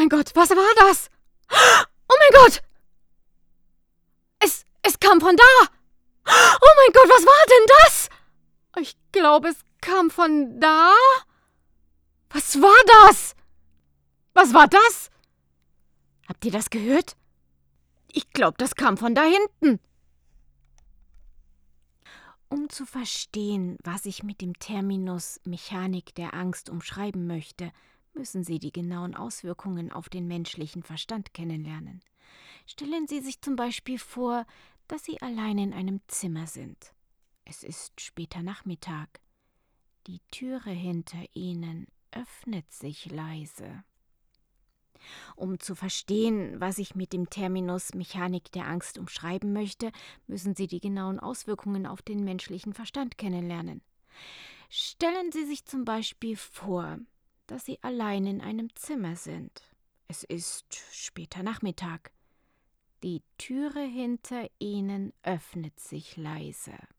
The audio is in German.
mein Gott, was war das? Oh mein Gott! Es kam von da! Oh mein Gott, was war denn das? Ich glaube, es kam von da. Was war das? Was war das? Habt ihr das gehört? Ich glaube, das kam von da hinten. Um zu verstehen, was ich mit dem Terminus Mechanik der Angst umschreiben möchte, müssen Sie die genauen Auswirkungen auf den menschlichen Verstand kennenlernen. Stellen Sie sich zum Beispiel vor, dass Sie allein in einem Zimmer sind. Es ist später Nachmittag. Die Türe hinter Ihnen öffnet sich leise. Um zu verstehen, was ich mit dem Terminus Mechanik der Angst umschreiben möchte, müssen Sie die genauen Auswirkungen auf den menschlichen Verstand kennenlernen. Stellen Sie sich zum Beispiel vor, dass Sie allein in einem Zimmer sind. Es ist später Nachmittag. Die Türe hinter Ihnen öffnet sich leise.